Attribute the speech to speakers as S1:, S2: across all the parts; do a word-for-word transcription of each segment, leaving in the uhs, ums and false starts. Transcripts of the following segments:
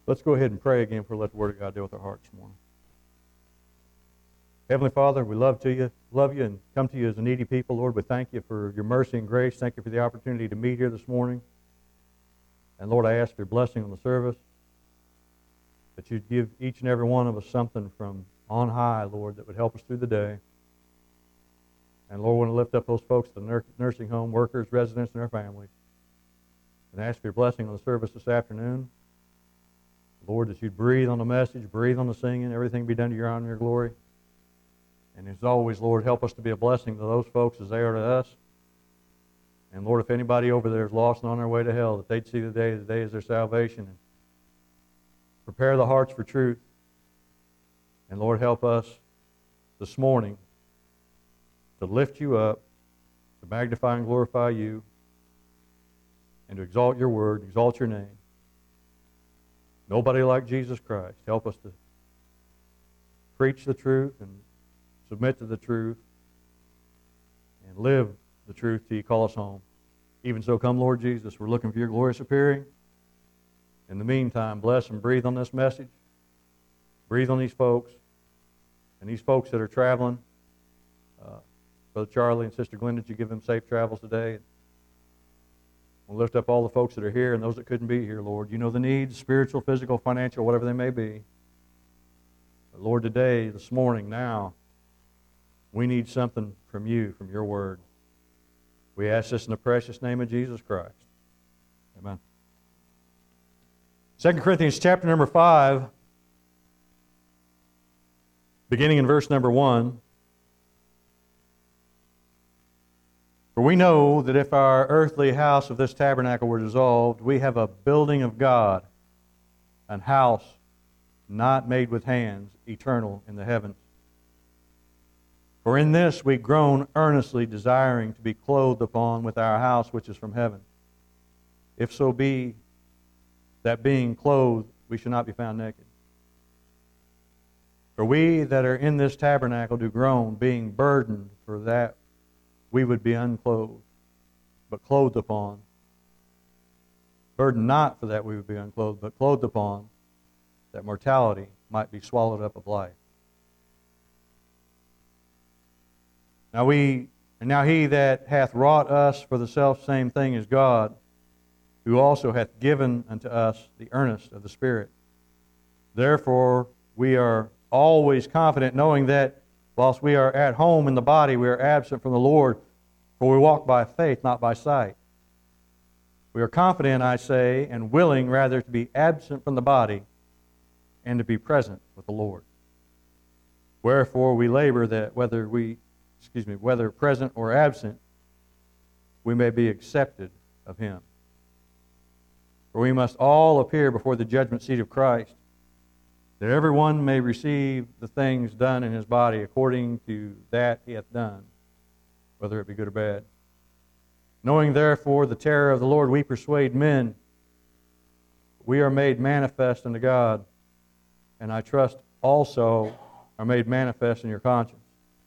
S1: Let's go ahead and pray again before we let the Word of God deal with our hearts this morning. Heavenly Father, we love to you, love you, and come to you as a needy people. Lord, we thank you for your mercy and grace. Thank you for the opportunity to meet here this morning. And Lord, I ask for your blessing on the service, that you'd give each and every one of us something from on high, Lord, that would help us through the day. And Lord, we want to lift up those folks at the nur- nursing home, workers, residents, and their families. And ask for your blessing on the service this afternoon. Lord, that you'd breathe on the message, breathe on the singing, everything be done to your honor and your glory. And as always, Lord, help us to be a blessing to those folks as they are to us. And Lord, if anybody over there is lost and on their way to hell, that they'd see the day, the day is their salvation. And prepare the hearts for truth. And Lord, help us this morning to lift you up, to magnify and glorify you, and to exalt your word, exalt your name. Nobody like Jesus Christ. Help us to preach the truth and submit to the truth and live the truth till you call us home. Even so, come, Lord Jesus, we're looking for your glorious appearing. In the meantime, bless and breathe on this message. Breathe on these folks. And these folks that are traveling, uh, Brother Charlie and Sister Glenda, did you give them safe travels today? We'll lift up all the folks that are here and those that couldn't be here, Lord. You know the needs, spiritual, physical, financial, whatever they may be. But Lord, today, this morning, now, we need something from you, from your word. We ask this in the precious name of Jesus Christ. Amen. Second Corinthians chapter number five, beginning in verse number one. For we know that if our earthly house of this tabernacle were dissolved, we have a building of God, an house not made with hands, eternal in the heavens. For in this we groan earnestly, desiring to be clothed upon with our house which is from heaven. If so be that being clothed, we shall not be found naked. For we that are in this tabernacle do groan, being burdened for that we would be unclothed, but clothed upon. Burdened not for that we would be unclothed, but clothed upon, that mortality might be swallowed up of life. Now we, and now he that hath wrought us for the selfsame thing is God, who also hath given unto us the earnest of the Spirit. Therefore we are always confident, knowing that whilst we are at home in the body, we are absent from the Lord, for we walk by faith, not by sight. We are confident, I say, and willing rather to be absent from the body and to be present with the Lord. Wherefore we labor that whether we, excuse me, whether present or absent, we may be accepted of him. For we must all appear before the judgment seat of Christ, that everyone may receive the things done in his body according to that he hath done, whether it be good or bad. Knowing therefore the terror of the Lord, we persuade men. We are made manifest unto God, and I trust also are made manifest in your conscience.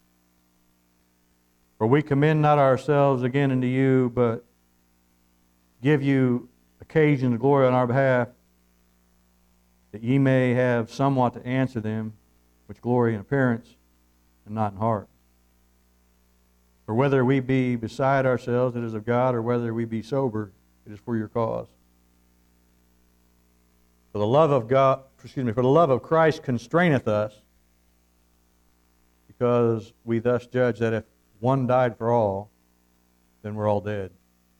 S1: For we commend not ourselves again unto you, but give you occasion to glory on our behalf, that ye may have somewhat to answer them, which glory in appearance, and not in heart. For whether we be beside ourselves, it is of God, or whether we be sober, it is for your cause. For the love of God, excuse me, for the love of Christ constraineth us, because we thus judge that if one died for all, then we're all dead.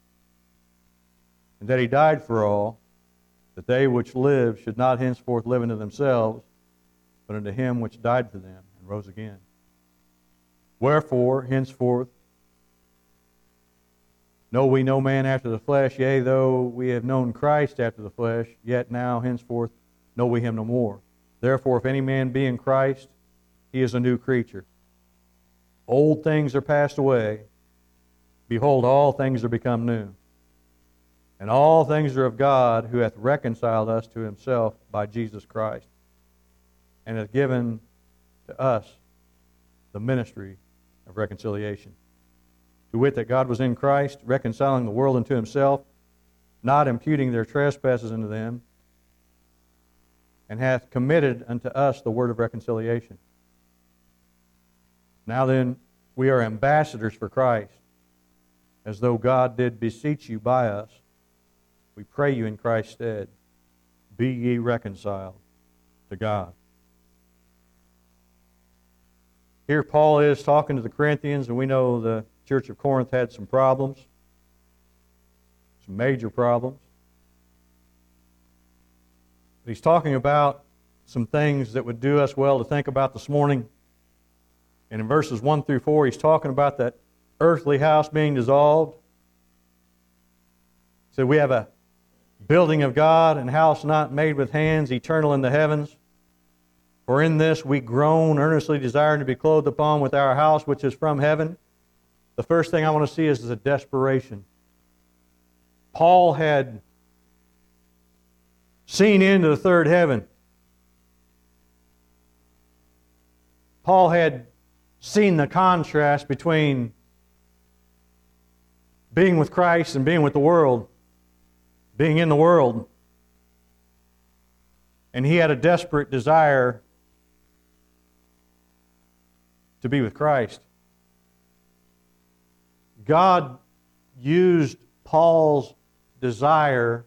S1: And that he died for all, that they which live should not henceforth live unto themselves, but unto him which died for them and rose again. Wherefore, henceforth, know we no man after the flesh, yea, though we have known Christ after the flesh, yet now henceforth know we him no more. Therefore, if any man be in Christ, he is a new creature. Old things are passed away. Behold, all things are become new. And all things are of God, who hath reconciled us to himself by Jesus Christ, and hath given to us the ministry of reconciliation. To wit, that God was in Christ, reconciling the world unto himself, not imputing their trespasses unto them, and hath committed unto us the word of reconciliation. Now then, we are ambassadors for Christ, as though God did beseech you by us. We pray you in Christ's stead, be ye reconciled to God. Here Paul is talking to the Corinthians, and we know the church of Corinth had some problems, some major problems. But he's talking about some things that would do us well to think about this morning. And in verses one through four, he's talking about that earthly house being dissolved. He said, we have a building of God, and house not made with hands, eternal in the heavens. For in this we groan, earnestly desiring to be clothed upon with our house which is from heaven. The first thing I want to see is the desperation. Paul had seen into the third heaven. Paul had seen the contrast between being with Christ and being with the world, being in the world. And he had a desperate desire to be with Christ. God used Paul's desire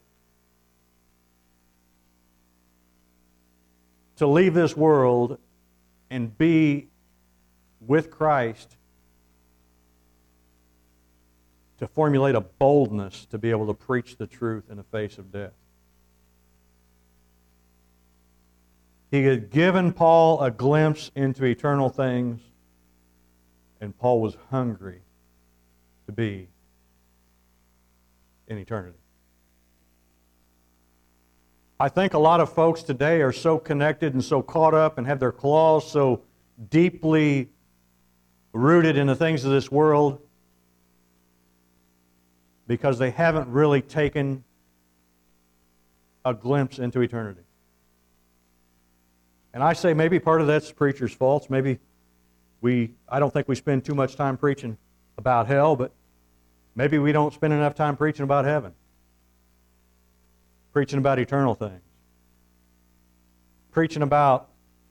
S1: to leave this world and be with Christ to formulate a boldness to be able to preach the truth in the face of death. He had given Paul a glimpse into eternal things, and Paul was hungry to be in eternity. I think a lot of folks today are so connected and so caught up and have their claws so deeply rooted in the things of this world because they haven't really taken a glimpse into eternity. And I say maybe part of that's the preacher's fault. Maybe we, I don't think we spend too much time preaching about hell, but maybe we don't spend enough time preaching about heaven. Preaching about eternal things. Preaching about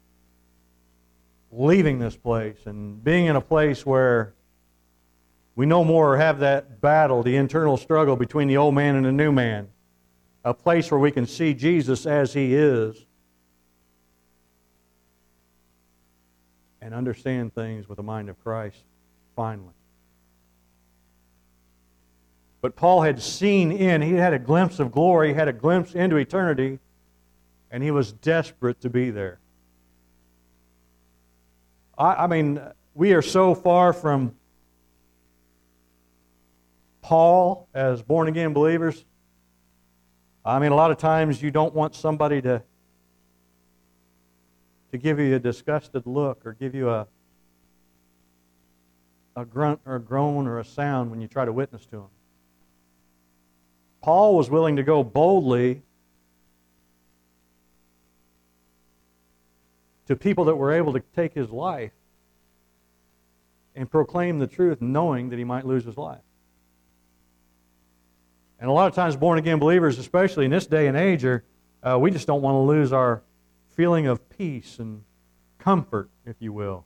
S1: leaving this place and being in a place where we no more have that battle, the internal struggle between the old man and the new man. A place where we can see Jesus as He is and understand things with the mind of Christ, finally. But Paul had seen in, he had a glimpse of glory, he had a glimpse into eternity, and he was desperate to be there. I, I mean, we are so far from Paul as born-again believers. I mean, a lot of times you don't want somebody to, to give you a disgusted look or give you a, a grunt or a groan or a sound when you try to witness to them. Paul was willing to go boldly to people that were able to take his life and proclaim the truth knowing that he might lose his life. And a lot of times born-again believers, especially in this day and age, are, uh, we just don't want to lose our feeling of peace and comfort, if you will.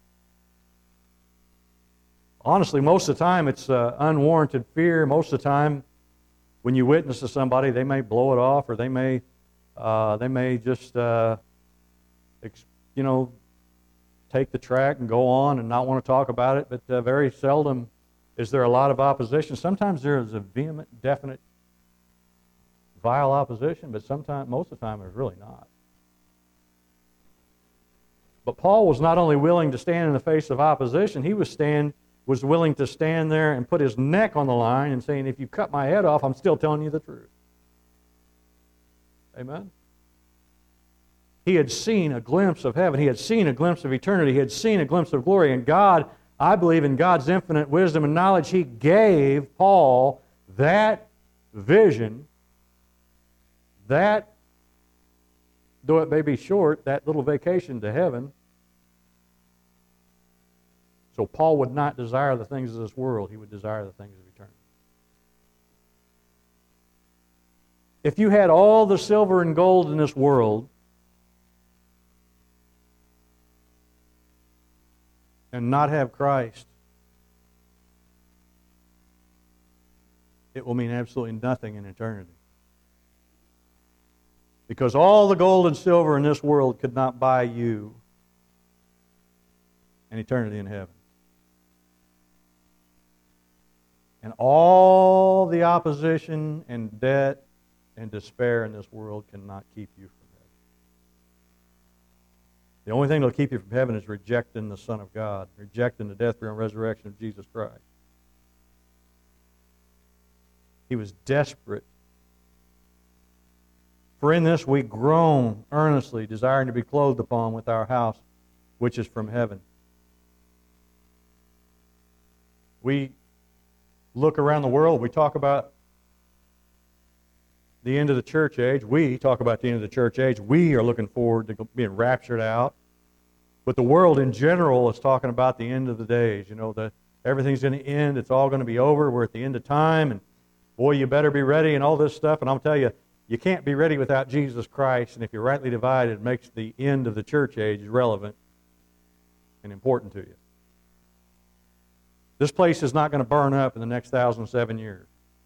S1: Honestly, most of the time it's uh, unwarranted fear. Most of the time when you witness to somebody, they may blow it off, or they may, uh, they may just, uh, ex- you know, take the track and go on and not want to talk about it. But uh, very seldom is there a lot of opposition. Sometimes there is a vehement, definite, vile opposition, but sometimes, most of the time, there's really not. But Paul was not only willing to stand in the face of opposition, he was stand. was willing to stand there and put his neck on the line and saying, if you cut my head off, I'm still telling you the truth. Amen? He had seen a glimpse of heaven. He had seen a glimpse of eternity. He had seen a glimpse of glory. And God, I believe in God's infinite wisdom and knowledge, He gave Paul that vision, that, though it may be short, that little vacation to heaven. So Paul would not desire the things of this world. He would desire the things of eternity. If you had all the silver and gold in this world, and not have Christ, it will mean absolutely nothing in eternity. Because all the gold and silver in this world could not buy you an eternity in heaven. And all the opposition and debt and despair in this world cannot keep you from heaven. The only thing that will keep you from heaven is rejecting the Son of God, rejecting the death, burial, and resurrection of Jesus Christ. He was desperate. For in this we groan earnestly, desiring to be clothed upon with our house, which is from heaven. We look around the world, we talk about the end of the church age. We talk about the end of the church age. We are looking forward to being raptured out. But the world in general is talking about the end of the days. You know, that everything's going to end. It's all going to be over. We're at the end of time. And boy, you better be ready and all this stuff. And I'll tell you, you can't be ready without Jesus Christ. And if you're rightly divided, it makes the end of the church age relevant and important to you. This place is not going to burn up in the next thousand seven years.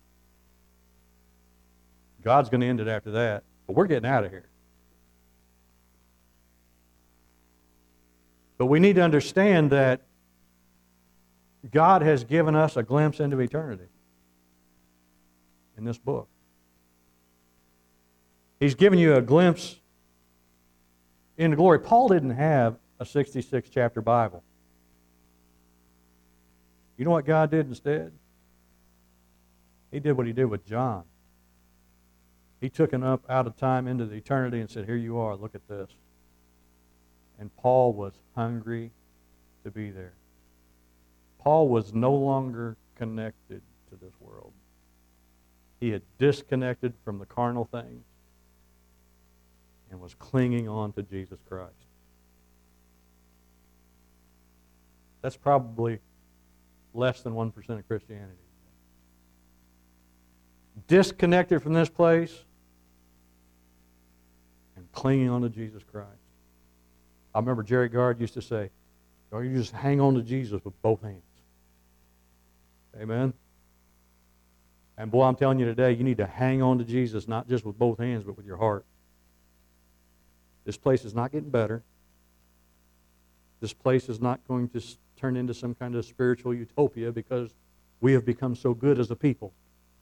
S1: God's going to end it after that. But we're getting out of here. But we need to understand that God has given us a glimpse into eternity in this book. He's given you a glimpse into glory. Paul didn't have a sixty-six chapter Bible. You know what God did instead? He did what he did with John. He took him up out of time into the eternity and said, here you are, look at this. And Paul was hungry to be there. Paul was no longer connected to this world. He had disconnected from the carnal things and was clinging on to Jesus Christ. That's probably less than one percent of Christianity. Disconnected from this place and clinging on to Jesus Christ. I remember Jerry Gard used to say, oh, you just hang on to Jesus with both hands. Amen? And boy, I'm telling you today, you need to hang on to Jesus, not just with both hands, but with your heart. This place is not getting better. This place is not going to turn into some kind of spiritual utopia because we have become so good as a people.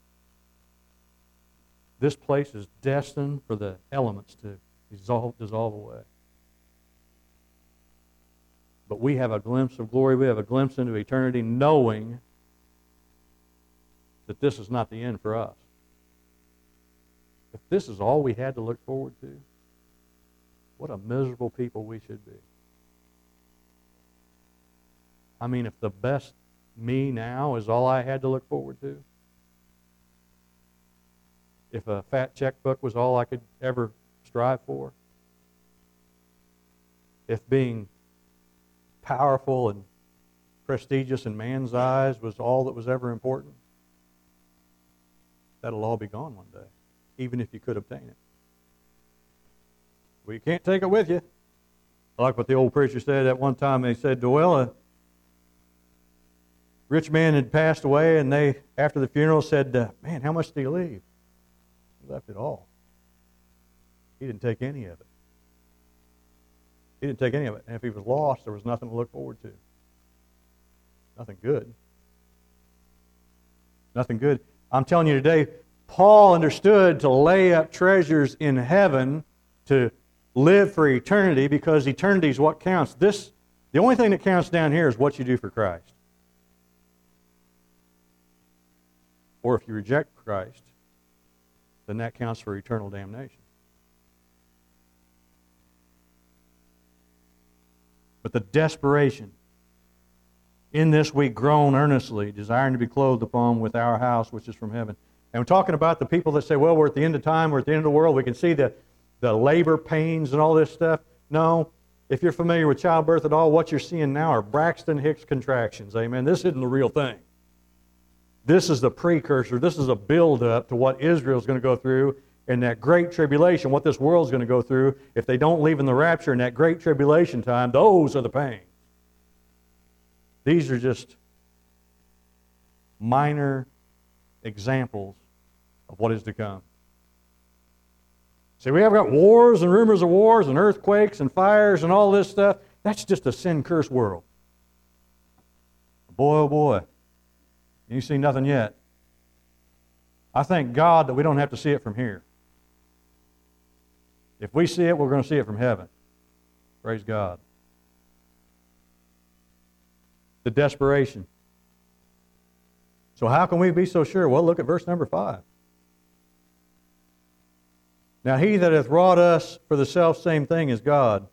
S1: This place is destined for the elements to dissolve, dissolve away. But we have a glimpse of glory. We have a glimpse into eternity, knowing that this is not the end for us. If this is all we had to look forward to, what a miserable people we should be. I mean, if the best me now is all I had to look forward to, if a fat checkbook was all I could ever strive for, if being powerful and prestigious in man's eyes was all that was ever important, that'll all be gone one day, even if you could obtain it. Well, you can't take it with you. I like what the old preacher said at one time. He said, well, a rich man had passed away, and they, after the funeral, said, uh, man, how much did he leave? He left it all. He didn't take any of it. He didn't take any of it. And if he was lost, there was nothing to look forward to. Nothing good. Nothing good. I'm telling you today, Paul understood to lay up treasures in heaven to live for eternity, because eternity is what counts. This, the only thing that counts down here is what you do for Christ. Or if you reject Christ, then that counts for eternal damnation. But the desperation, in this we groan earnestly, desiring to be clothed upon with our house which is from heaven. And we're talking about the people that say, well, we're at the end of time, we're at the end of the world, we can see the, the labor pains and all this stuff. No, if you're familiar with childbirth at all, what you're seeing now are Braxton Hicks contractions. Amen. This isn't the real thing. This is the precursor. This is a build-up to what Israel's going to go through in that great tribulation, what this world's going to go through if they don't leave in the rapture in that great tribulation time. Those are the pains. These are just minor examples of what is to come. See, we have got wars and rumors of wars and earthquakes and fires and all this stuff. That's just a sin-cursed world. Boy, oh boy, you see nothing yet. I thank God that we don't have to see it from here. If we see it, we're going to see it from heaven. Praise God. The desperation. So how can we be so sure? Well, look at verse number five. Now he that hath wrought us for the selfsame thing is God,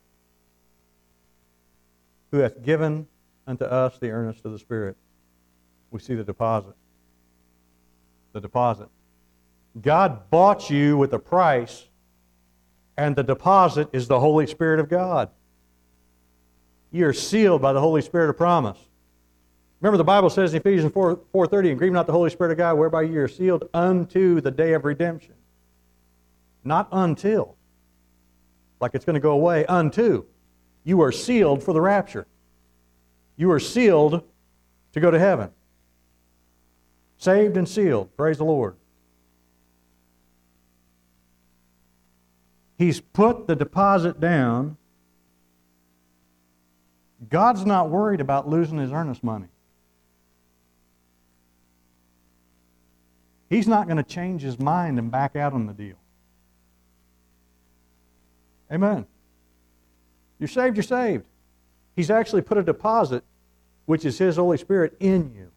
S1: who hath given unto us the earnest of the Spirit. We see the deposit. The deposit. God bought you with a price, and the deposit is the Holy Spirit of God. You are sealed by the Holy Spirit of promise. Remember the Bible says in Ephesians four thirty, and grieve not the Holy Spirit of God, whereby you are sealed unto the day of redemption. Not until. Like it's going to go away. Unto. You are sealed for the rapture. You are sealed to go to heaven. Saved and sealed. Praise the Lord. He's put the deposit down. God's not worried about losing His earnest money. He's not going to change His mind and back out on the deal. Amen. You're saved, you're saved. He's actually put a deposit, which is His Holy Spirit, in you.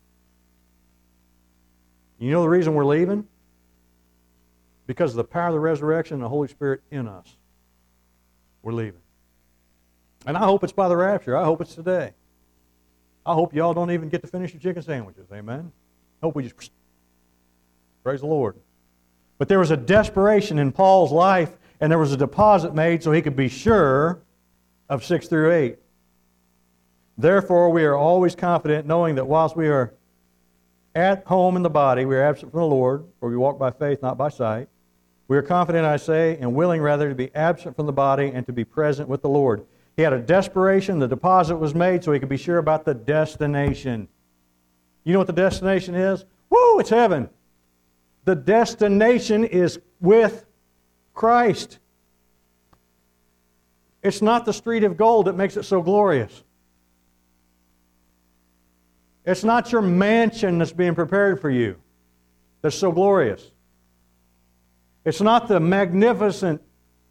S1: You know the reason we're leaving? Because of the power of the resurrection and the Holy Spirit in us. We're leaving. And I hope it's by the rapture. I hope it's today. I hope y'all don't even get to finish your chicken sandwiches. Amen. I hope we just... Praise the Lord. But there was a desperation in Paul's life, and there was a deposit made so he could be sure of six through eight. Therefore, we are always confident, knowing that whilst we are at home in the body, we are absent from the Lord, for we walk by faith, not by sight. We are confident, I say, and willing rather to be absent from the body and to be present with the Lord. He had a desperation. The deposit was made so he could be sure about the destination. You know what the destination is? Woo, it's heaven. The destination is with Christ. It's not the street of gold that makes it so glorious. It's not your mansion that's being prepared for you that's so glorious. It's not the magnificent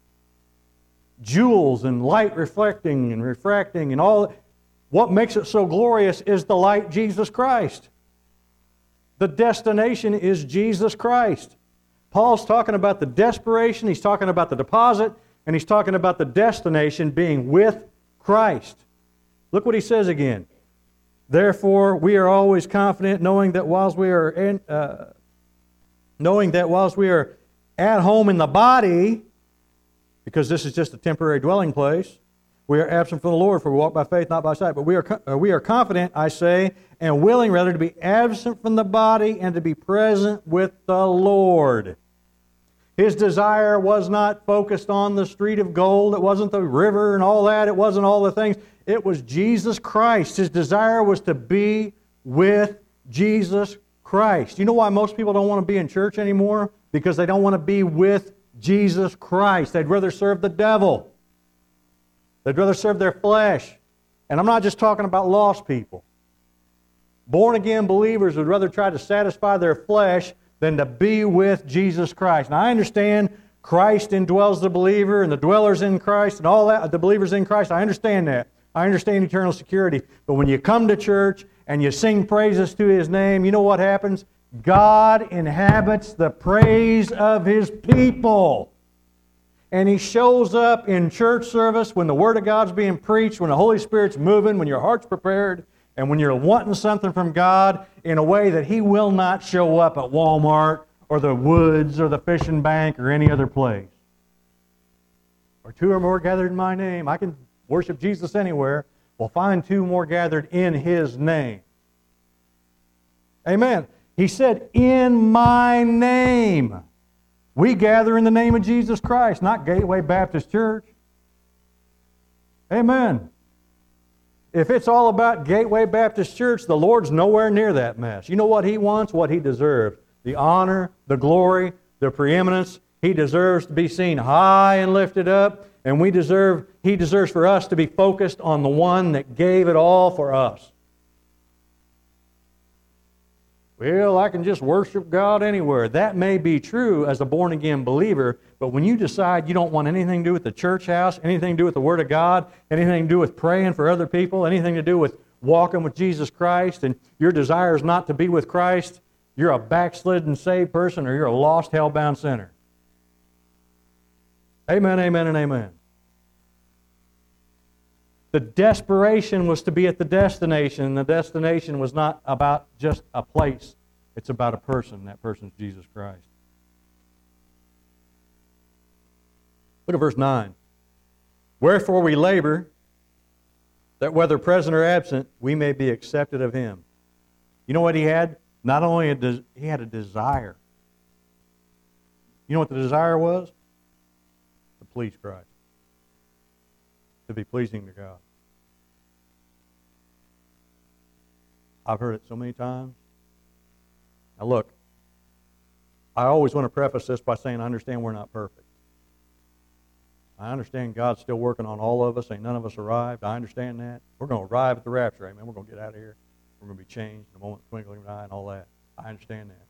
S1: jewels and light reflecting and refracting and all. What makes it so glorious is the light, Jesus Christ. The destination is Jesus Christ. Paul's talking about the desperation, he's talking about the deposit, and he's talking about the destination being with Christ. Look what he says again. Therefore, we are always confident, knowing that whilst we are in, uh, knowing that whilst we are at home in the body, because this is just a temporary dwelling place, we are absent from the Lord, for we walk by faith, not by sight. But we are uh, we are confident, I say, and willing rather to be absent from the body and to be present with the Lord. His desire was not focused on the street of gold. It wasn't the river and all that. It wasn't all the things. It was Jesus Christ. His desire was to be with Jesus Christ. You know why most people don't want to be in church anymore? Because they don't want to be with Jesus Christ. They'd rather serve the devil. They'd rather serve their flesh. And I'm not just talking about lost people. Born-again believers would rather try to satisfy their flesh than to be with Jesus Christ. Now, I understand Christ indwells the believer and the dwellers in Christ and all that, the believers in Christ. I understand that. I understand eternal security. But when you come to church and you sing praises to His name, you know what happens? God inhabits the praise of His people. And He shows up in church service when the Word of God's being preached, when the Holy Spirit's moving, when your heart's prepared, and when you're wanting something from God in a way that He will not show up at Walmart or the woods or the fishing bank or any other place. Or two or more gathered in my name. I can worship Jesus anywhere. We'll find two more gathered in His name. Amen. He said, in my name. We gather in the name of Jesus Christ, not Gateway Baptist Church. Amen. If it's all about Gateway Baptist Church, the Lord's nowhere near that mess. You know what He wants? What He deserves. The honor, the glory, the preeminence. He deserves to be seen high and lifted up, and we deserve, He deserves for us to be focused on the one that gave it all for us. Well, I can just worship God anywhere. That may be true as a born-again believer, but when you decide you don't want anything to do with the church house, anything to do with the Word of God, anything to do with praying for other people, anything to do with walking with Jesus Christ, and your desire is not to be with Christ, you're a backslidden saved person or you're a lost, hell-bound sinner. Amen, amen, and amen. The desperation was to be at the destination, and the destination was not about just a place. It's about a person, and that person's Jesus Christ. Look at verse nine. Wherefore we labor, that whether present or absent, we may be accepted of Him. You know what he had? Not only a des- he had a desire. You know what the desire was? To please Christ. To be pleasing to God. I've heard it so many times. Now look, I always want to preface this by saying I understand we're not perfect. I understand God's still working on all of us. Ain't none of us arrived. I understand that. We're going to arrive at the rapture. Amen. We're going to get out of here. We're going to be changed in a moment, twinkling of an eye, and all that. I understand that.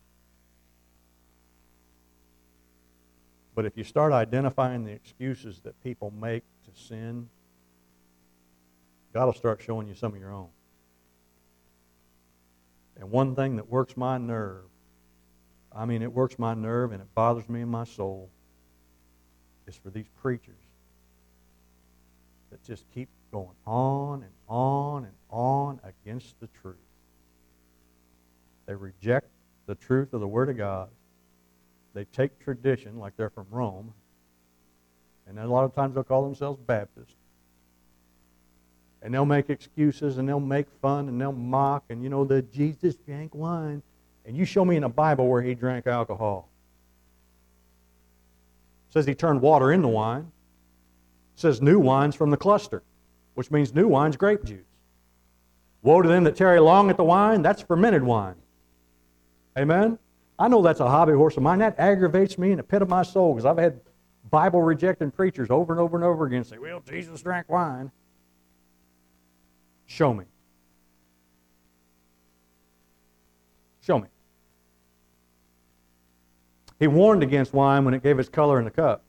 S1: But if you start identifying the excuses that people make to sin, God will start showing you some of your own. And one thing that works my nerve, I mean it works my nerve and it bothers me in my soul, is for these preachers that just keep going on and on and on against the truth. They reject the truth of the Word of God. They take tradition like they're from Rome, and then a lot of times they'll call themselves Baptist. And they'll make excuses, and they'll make fun, and they'll mock, and you know, that Jesus drank wine. And you show me in the Bible where He drank alcohol. It says He turned water into wine. It says new wine's from the cluster, which means new wine's grape juice. Woe to them that tarry long at the wine, that's fermented wine. Amen? I know that's a hobby horse of mine. That aggravates me in the pit of my soul because I've had Bible-rejecting preachers over and over and over again say, well, Jesus drank wine. Show me. Show me. He warned against wine when it gave its color in the cup.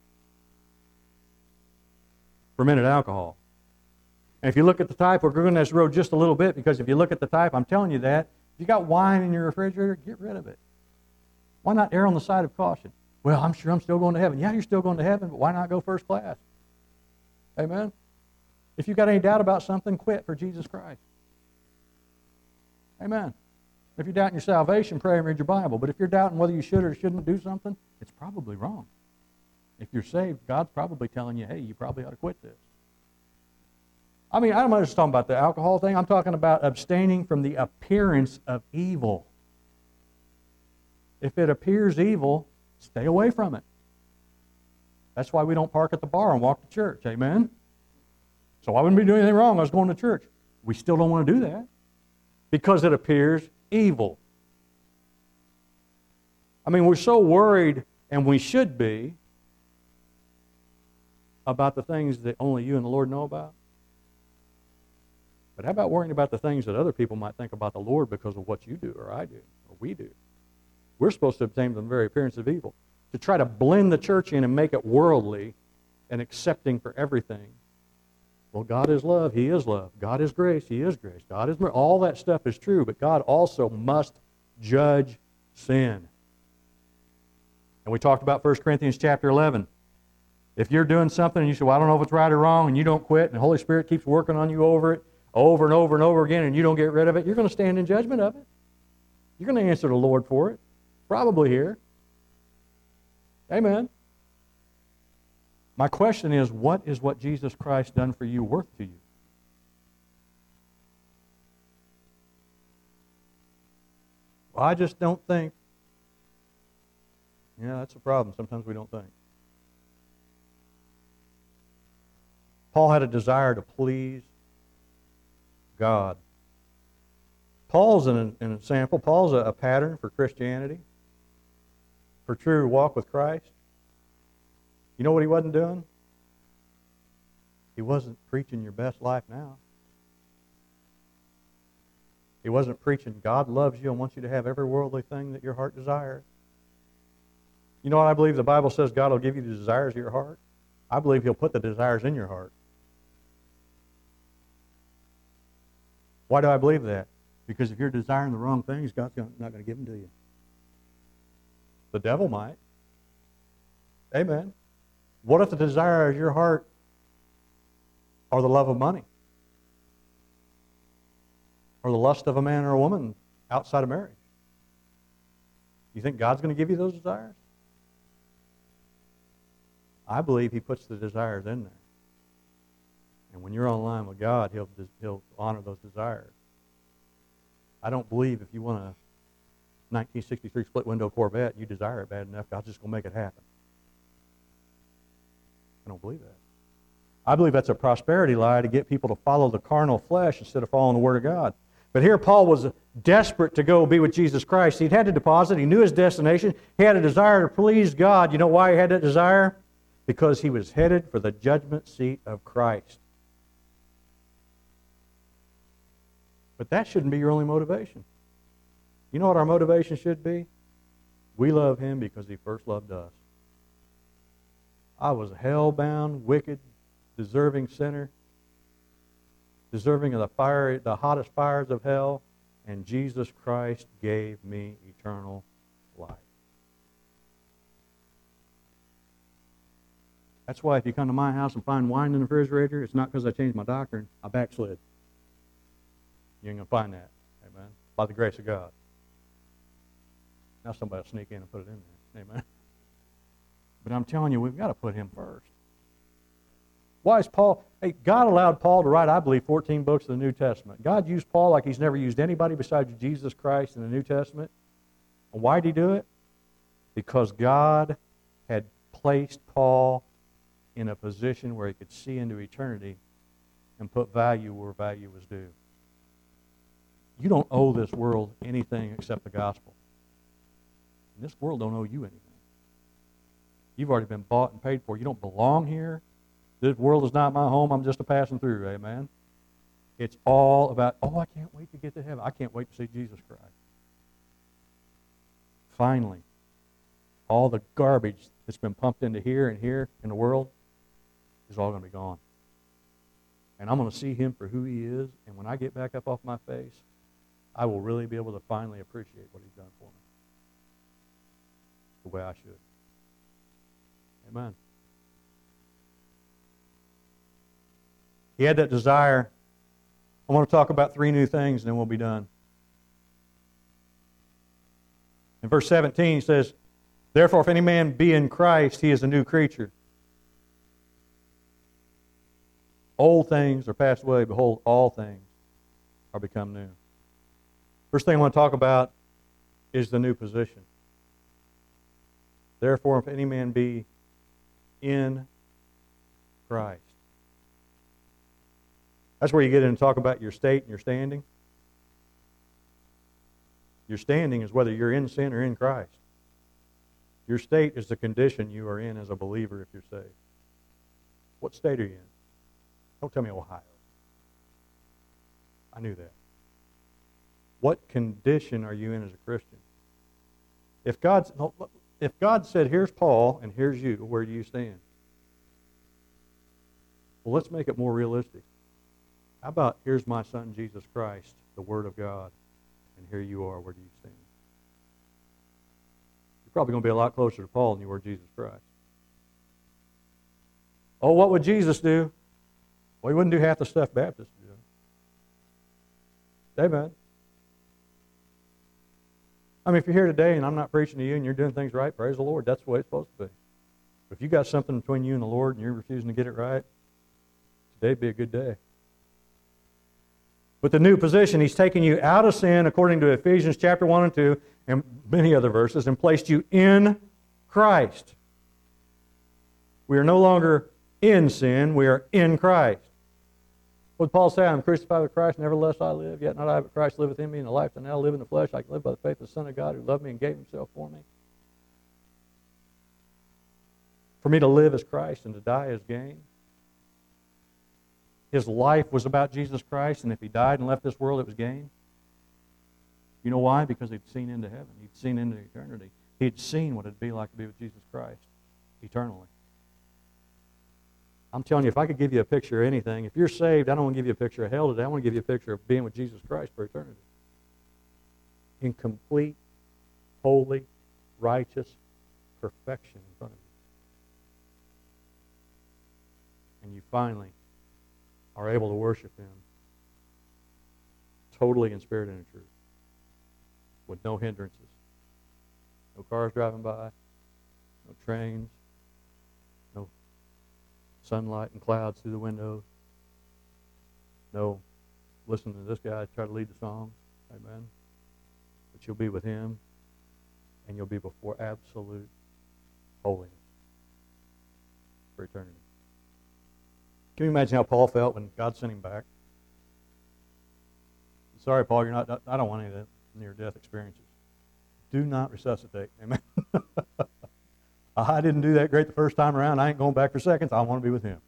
S1: Fermented alcohol. And if you look at the type, we're going down this road just a little bit because if you look at the type, I'm telling you that, if you got wine in your refrigerator, get rid of it. Why not err on the side of caution? Well, I'm sure I'm still going to heaven. Yeah, you're still going to heaven, but why not go first class? Amen? If you've got any doubt about something, quit for Jesus Christ. Amen. If you're doubting your salvation, pray and read your Bible. But if you're doubting whether you should or shouldn't do something, it's probably wrong. If you're saved, God's probably telling you, hey, you probably ought to quit this. I mean, I'm not just talking about the alcohol thing. I'm talking about abstaining from the appearance of evil. If it appears evil, stay away from it. That's why we don't park at the bar and walk to church. Amen? So I wouldn't be doing anything wrong. I was going to church. We still don't want to do that because it appears evil. I mean, we're so worried, and we should be, about the things that only you and the Lord know about. But how about worrying about the things that other people might think about the Lord because of what you do or I do or we do? We're supposed to obtain the very appearance of evil. To try to blend the church in and make it worldly and accepting for everything. Well, God is love. He is love. God is grace. He is grace. God is mercy. All that stuff is true, but God also must judge sin. And we talked about First Corinthians chapter eleven. If you're doing something and you say, well, I don't know if it's right or wrong, and you don't quit, and the Holy Spirit keeps working on you over it, over and over and over again, and you don't get rid of it, you're going to stand in judgment of it. You're going to answer the Lord for it. Probably here. Amen. My question is, what is what Jesus Christ done for you worth to you? Well, I just don't think. Yeah, that's a problem. Sometimes we don't think. Paul had a desire to please God. Paul's an, an example. Paul's a, a pattern for Christianity, for true walk with Christ. You know what he wasn't doing? He wasn't preaching your best life now. He wasn't preaching God loves you and wants you to have every worldly thing that your heart desires. You know what I believe? The Bible says God will give you the desires of your heart. I believe He'll put the desires in your heart. Why do I believe that? Because if you're desiring the wrong things, God's not going to give them to you. The devil might. Amen. What if the desire of your heart are the love of money? Or the lust of a man or a woman outside of marriage? You think God's going to give you those desires? I believe He puts the desires in there. And when you're on line with God, He'll, He'll honor those desires. I don't believe if you want a nineteen sixty-three split window Corvette, you desire it bad enough, God's just going to make it happen. I don't believe that. I believe that's a prosperity lie to get people to follow the carnal flesh instead of following the Word of God. But here Paul was desperate to go be with Jesus Christ. He'd had a deposit. He knew his destination. He had a desire to please God. You know why he had that desire? Because he was headed for the judgment seat of Christ. But that shouldn't be your only motivation. You know what our motivation should be? We love Him because He first loved us. I was a hell-bound, wicked, deserving sinner, deserving of the fire, the hottest fires of hell, and Jesus Christ gave me eternal life. That's why if you come to my house and find wine in the refrigerator, it's not because I changed my doctrine. I backslid. You ain't going to find that. Amen. By the grace of God. Now somebody will sneak in and put it in there. Amen. But I'm telling you, we've got to put Him first. Why is Paul... Hey, God allowed Paul to write, I believe, fourteen books of the New Testament. God used Paul like He's never used anybody besides Jesus Christ in the New Testament. And why did He do it? Because God had placed Paul in a position where he could see into eternity and put value where value was due. You don't owe this world anything except the gospel. And this world don't owe you anything. You've already been bought and paid for. You don't belong here. This world is not my home. I'm just a passing through, amen? It's all about, oh, I can't wait to get to heaven. I can't wait to see Jesus Christ. Finally, all the garbage that's been pumped into here and here in the world is all going to be gone. And I'm going to see Him for who He is, and when I get back up off my face, I will really be able to finally appreciate what He's done for me the way I should. Amen. He had that desire. I want to talk about three new things, and then we'll be done. In verse seventeen, he says, therefore, if any man be in Christ, he is a new creature. Old things are passed away. Behold, all things are become new. First thing I want to talk about is the new position. Therefore, if any man be in Christ. That's where you get in and talk about your state and your standing. Your standing is whether you're in sin or in Christ. Your state is the condition you are in as a believer if you're saved. What state are you in? Don't tell me Ohio. I knew that. What condition are you in as a Christian? If God's, if God said, here's Paul and here's you, where do you stand? Well, let's make it more realistic. How about here's my Son, Jesus Christ, the Word of God, and here you are, where do you stand? You're probably going to be a lot closer to Paul than you were Jesus Christ. Oh, what would Jesus do? Well, He wouldn't do half the stuff Baptists do. Amen. I mean, if you're here today and I'm not preaching to you and you're doing things right, praise the Lord. That's the way it's supposed to be. But if you got something between you and the Lord and you're refusing to get it right, today'd be a good day. With the new position, He's taken you out of sin, according to Ephesians chapter one and two, and many other verses, and placed you in Christ. We are no longer in sin, we are in Christ. What did Paul say? I'm crucified with Christ, nevertheless I live. Yet not I, but Christ liveth in me. In the life that I now live in the flesh, I can live by the faith of the Son of God who loved me and gave himself for me. For me to live as Christ and to die as gain. His life was about Jesus Christ, and if he died and left this world, it was gain. You know why? Because he'd seen into heaven. He'd seen into eternity. He'd seen what it'd be like to be with Jesus Christ eternally. I'm telling you, if I could give you a picture of anything, if you're saved, I don't want to give you a picture of hell today. I want to give you a picture of being with Jesus Christ for eternity. In complete, holy, righteous perfection in front of you. And you finally are able to worship him totally in spirit and in truth, with no hindrances. No cars driving by, no trains, no sunlight and clouds through the windows, no listening to this guy try to lead the song, amen. But you'll be with him, and you'll be before absolute holiness for eternity. Can you imagine how Paul felt when God sent him back? Sorry, Paul, you're not. I don't want any of that near-death experiences. Do not resuscitate. Amen. I didn't do that great the first time around. I ain't going back for seconds. I want to be with him.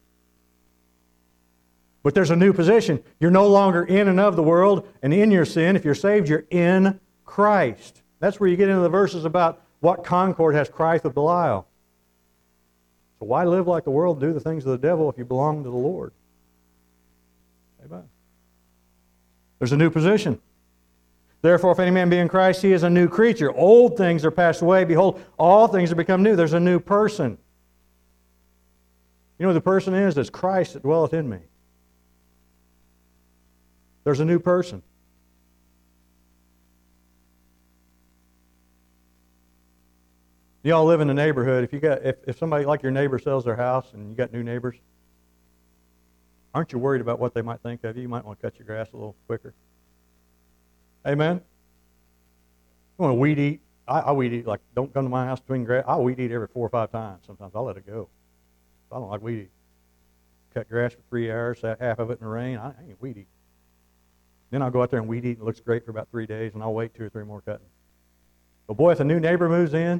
S1: But there's a new position. You're no longer in and of the world and in your sin. If you're saved, you're in Christ. That's where you get into the verses about what concord has Christ with Belial. So why live like the world and do the things of the devil if you belong to the Lord? Amen. There's a new position. Therefore, if any man be in Christ, he is a new creature. Old things are passed away. Behold, all things have become new. There's a new person. You know who the person is? It's Christ that dwelleth in me. There's a new person. You all live in a neighborhood. If you got, if, if somebody like your neighbor sells their house and you got new neighbors, aren't you worried about what they might think of you? You might want to cut your grass a little quicker. Amen? You want to weed eat? I, I weed eat, like, don't come to my house between grass. I weed eat every four or five times. Sometimes I'll let it go. I don't like weed eat. Cut grass for three hours, half of it in the rain. I ain't weed eat. Then I'll go out there and weed eat, and it looks great for about three days, and I'll wait two or three more cutting. But boy, if a new neighbor moves in,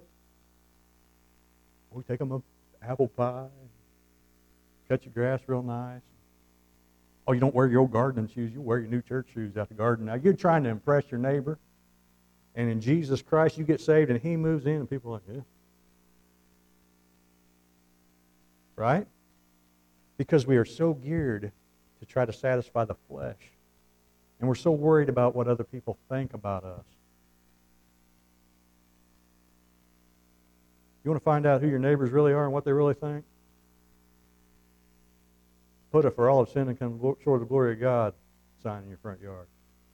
S1: we take them an apple pie, cut your grass real nice. Oh, you don't wear your old gardening shoes. You wear your new church shoes out the garden. Now, you're trying to impress your neighbor. And in Jesus Christ, you get saved, and he moves in, and people are like, yeah. Right? Because we are so geared to try to satisfy the flesh. And we're so worried about what other people think about us. You want to find out who your neighbors really are and what they really think? Put a "for all of sin and come short of the glory of God" sign in your front yard.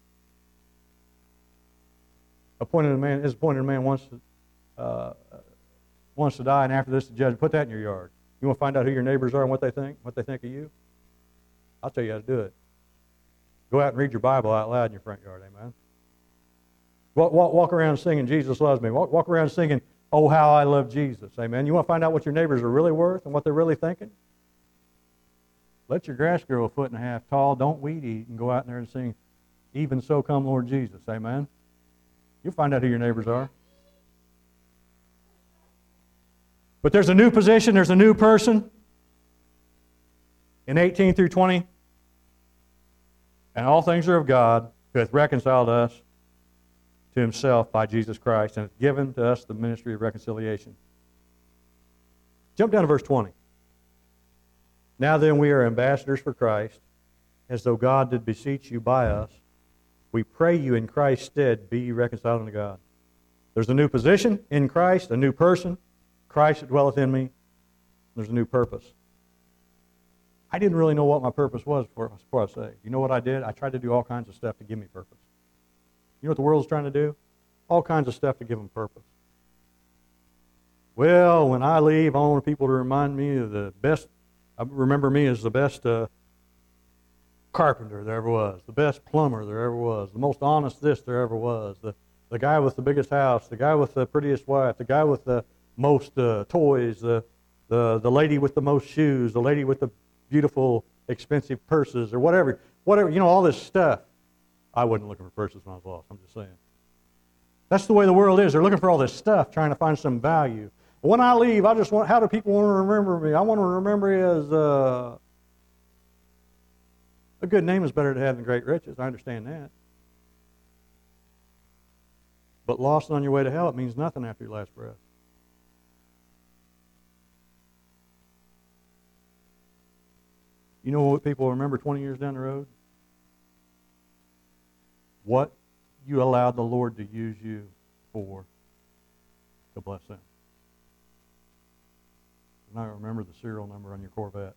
S1: Appointed a man is appointed a man wants to uh, wants to die, and after this the judge. Put that in your yard. You want to find out who your neighbors are and what they think, what they think of you? I'll tell you how to do it. Go out and read your Bible out loud in your front yard. Amen. Walk, walk, walk around singing "Jesus loves me." Walk, walk around singing "Oh, how I love Jesus." Amen. You want to find out what your neighbors are really worth and what they're really thinking? Let your grass grow a foot and a half tall. Don't weed eat, and go out there and sing "Even So Come Lord Jesus." Amen. You'll find out who your neighbors are. But there's a new position. There's a new person. In eighteen through twenty, and all things are of God, who hath reconciled us to himself by Jesus Christ, and hath given to us the ministry of reconciliation. Jump down to verse twenty. Now then, we are ambassadors for Christ, as though God did beseech you by us. We pray you in Christ's stead, be ye reconciled unto God. There's a new position in Christ, a new person. Christ that dwelleth in me. There's a new purpose. I didn't really know what my purpose was before, before I say. You know what I did? I tried to do all kinds of stuff to give me purpose. You know what the world's trying to do? All kinds of stuff to give them purpose. Well, when I leave, I want people to remind me of the best, I remember me as the best uh, carpenter there ever was, the best plumber there ever was, the most honest this there ever was, the, the guy with the biggest house, the guy with the prettiest wife, the guy with the most uh, toys, the, the, the lady with the most shoes, the lady with the beautiful expensive purses or whatever, whatever, you know, all this stuff. I wasn't looking for purses when I was lost, I'm just saying. That's the way the world is. They're looking for all this stuff, trying to find some value. When I leave, I just want, how do people want to remember me? I want to remember me as, uh, a good name is better to have than great riches. I understand that. But lost on your way to hell, it means nothing after your last breath. You know what people remember twenty years down the road? What you allowed the Lord to use you for to bless them. They're not going to remember the serial number on your Corvette.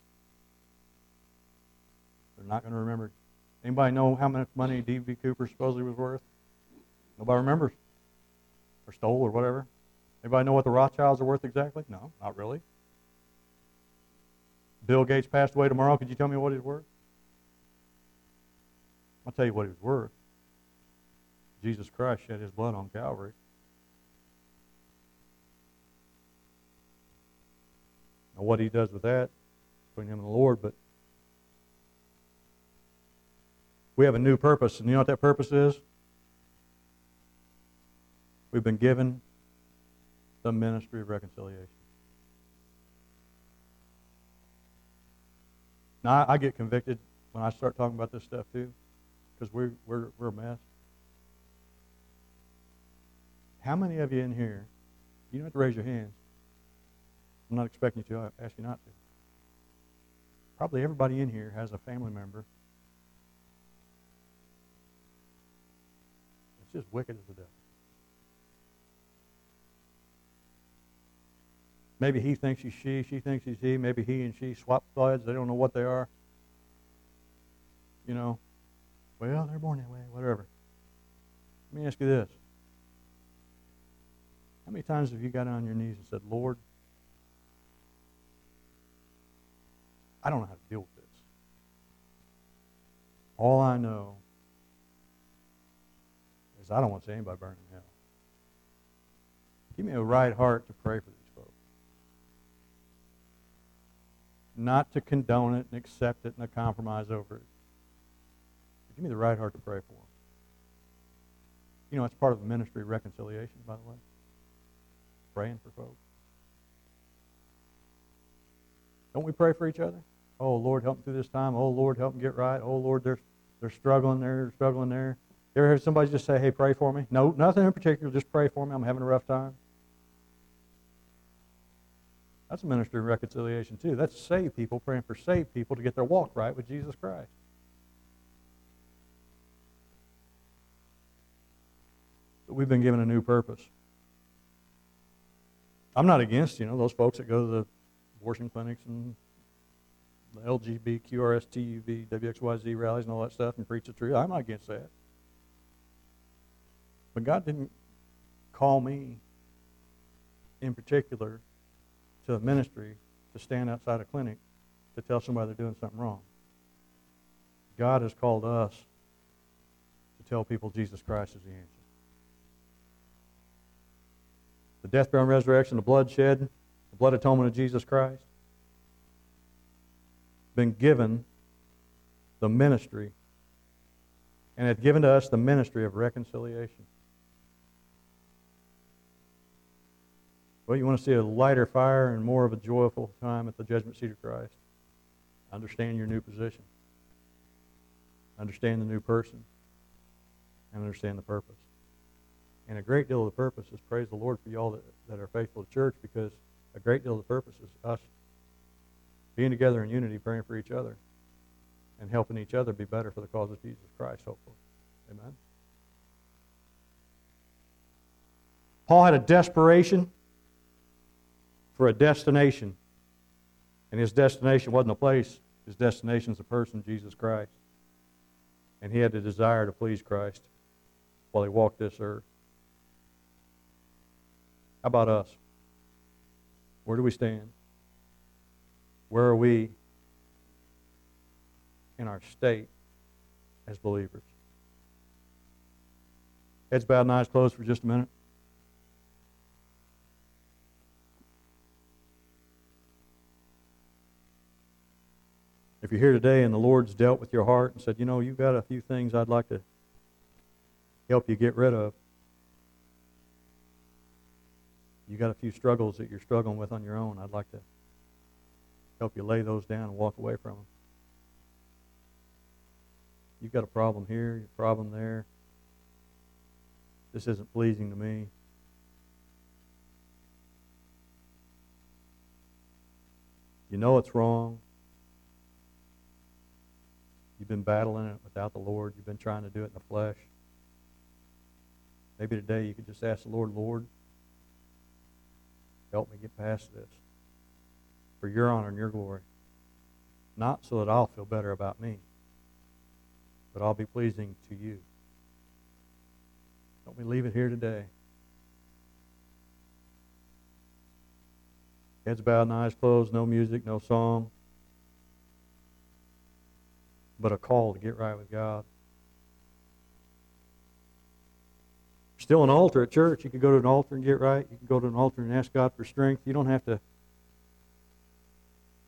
S1: They're not going to remember. Anybody know how much money D B Cooper supposedly was worth? Nobody remembers. Or stole or whatever. Anybody know what the Rothschilds are worth exactly? No, not really. Bill Gates passed away tomorrow. Could you tell me what he's worth? I'll tell you what he was worth. Jesus Christ shed his blood on Calvary. Now what he does with that, between him and the Lord, but we have a new purpose, and you know what that purpose is? We've been given the ministry of reconciliation. Now, I get convicted when I start talking about this stuff too, because we're, we're, we're a mess. How many of you in here, you don't have to raise your hands. I'm not expecting you to, I ask you not to. Probably everybody in here has a family member that's just wicked as the devil. Maybe he thinks he's she, she thinks he's he. Maybe he and she swap thoughts. They don't know what they are. You know, well, they're born that way, whatever. Let me ask you this. How many times have you got on your knees and said, Lord, I don't know how to deal with this. All I know is I don't want to see anybody burn in hell. Give me a right heart to pray for these folks. Not to condone it and accept it and to compromise over it. But give me the right heart to pray for them. You know, it's part of the ministry of reconciliation, by the way. Praying for folks. Don't we pray for each other? Oh, Lord, help them through this time. Oh, Lord, help them get right. Oh, Lord, they're, they're struggling there, they're struggling there. You ever heard somebody just say, hey, pray for me? No, nothing in particular, just pray for me. I'm having a rough time. That's a ministry of reconciliation, too. That's saved people praying for saved people to get their walk right with Jesus Christ. But we've been given a new purpose. I'm not against, you know, those folks that go to the abortion clinics and the L G B T Q R S T U V, W X Y Z rallies and all that stuff and preach the truth. I'm not against that. But God didn't call me in particular to a ministry to stand outside a clinic to tell somebody they're doing something wrong. God has called us to tell people Jesus Christ is the answer. The death, burial, and resurrection, the blood shed, the blood atonement of Jesus Christ, been given the ministry, and had given to us the ministry of reconciliation. Well, you want to see a lighter fire and more of a joyful time at the judgment seat of Christ? Understand your new position. Understand the new person. And understand the purpose. And a great deal of the purpose is praise the Lord for y'all that, that are faithful to church, because a great deal of the purpose is us being together in unity, praying for each other, and helping each other be better for the cause of Jesus Christ, hopefully. Amen? Paul had a desperation for a destination. And his destination wasn't a place. His destination is a person, Jesus Christ. And he had a desire to please Christ while he walked this earth. How about us? Where do we stand? Where are we in our state as believers? Heads bowed and eyes closed for just a minute. If you're here today and the Lord's dealt with your heart and said, you know, you've got a few things I'd like to help you get rid of. You got a few struggles that you're struggling with on your own. I'd like to help you lay those down and walk away from them. You've got a problem here, a problem there. This isn't pleasing to me. You know it's wrong. You've been battling it without the Lord. You've been trying to do it in the flesh. Maybe today you could just ask the Lord, Lord, help me get past this for your honor and your glory. Not so that I'll feel better about me, but I'll be pleasing to you. Don't we leave it here today? Heads bowed and eyes closed, no music, no song, but a call to get right with God. Still an altar at church. You can go to an altar and get right. You can go to an altar and ask God for strength. You don't have to